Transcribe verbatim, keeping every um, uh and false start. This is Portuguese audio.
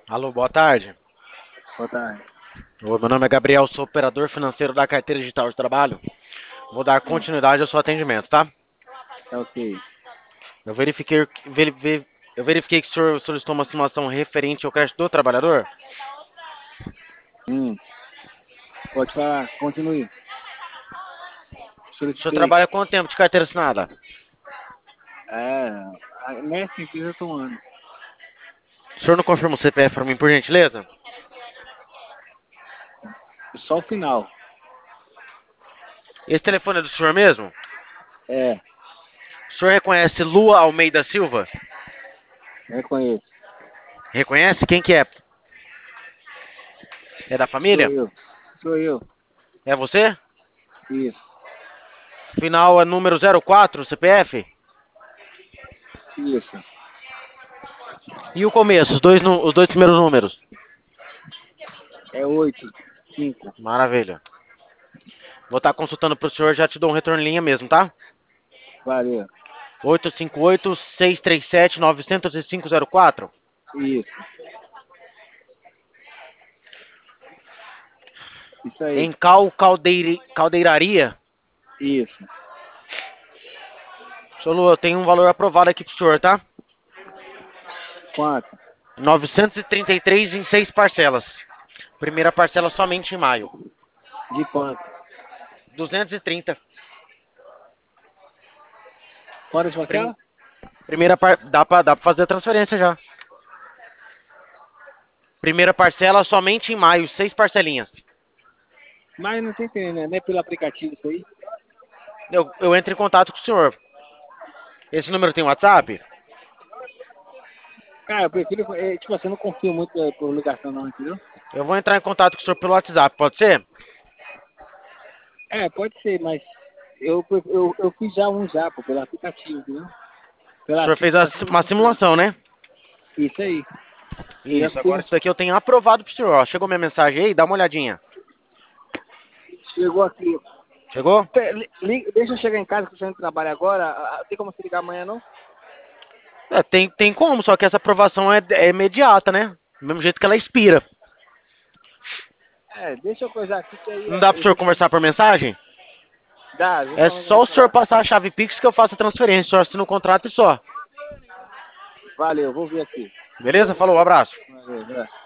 Alô, boa tarde. Boa tarde. Oi, meu nome é Gabriel, sou operador financeiro da carteira digital de trabalho. Vou dar Hum, continuidade ao seu atendimento, tá? tá ok. Eu verifiquei, veri- ve- eu verifiquei que o senhor solicitou uma simulação referente ao crédito do trabalhador. Hum, pode falar, continue. O senhor Solicitei. trabalha há quanto tempo de carteira assinada? É, a- nessa empresa eu tô um ano. O senhor não confirma o C P F para mim, por gentileza? Só o final. Esse telefone é do senhor mesmo? É, O senhor reconhece Lua Almeida Silva? reconheço. Reconhece? Quem que é? É da Sou família? eu. Sou eu. É você? Isso, Final é número zero quatro, C P F? isso. E o começo, os dois, nu- os dois primeiros números? É oito, cinco. Maravilha. Vou estar consultando pro senhor, já te dou um retorno em linha mesmo, tá? Valeu. oito cinco oito, seis três sete, nove zero cinco zero quatro. Isso. Isso aí. Em Cal Caldeiri, Caldeiraria. Isso. Senhor Lu, eu tenho um valor aprovado aqui pro senhor, tá? Quanto? novecentos e trinta e três em seis parcelas. Primeira parcela somente em maio. De quanto? duzentos e trinta. Quantas Prim- parcelas? Primeira par... dá pra, dá pra fazer a transferência já. Primeira parcela somente em maio, seis parcelinhas. Mas não tem entendendo, né? Não é pelo aplicativo isso aí? Eu, eu entro em contato com o senhor. Esse número tem WhatsApp? Cara, eu prefiro, é, tipo assim, eu não confio muito é, por ligação não, entendeu? Eu vou entrar em contato com o senhor pelo WhatsApp, pode ser? É, pode ser, mas eu, eu, eu fiz já um já, pô, pelo aplicativo, entendeu? O Pela senhor fez simples a- assim não uma funciona. simulação, né? Isso aí. Eu já Isso, agora fiz. isso aqui eu tenho aprovado pro senhor. Ó. Chegou minha mensagem aí? Dá uma olhadinha. Chegou aqui. Chegou? Pe- li- li- Deixa eu chegar em casa que você não trabalha agora. Ah, tem como você ligar amanhã, não? É, tem, tem como, só que essa aprovação é, é imediata, né? Do mesmo jeito que ela expira. É, deixa eu coisar aqui que aí Não dá ah, pro eu senhor vou te... conversar por mensagem? Dá, eu vou É falar com só o você senhor lá. passar a chave Pix que eu faço a transferência. O senhor assina o contrato e só. Valeu, vou ver aqui. Beleza? Falou, um abraço. Valeu, abraço.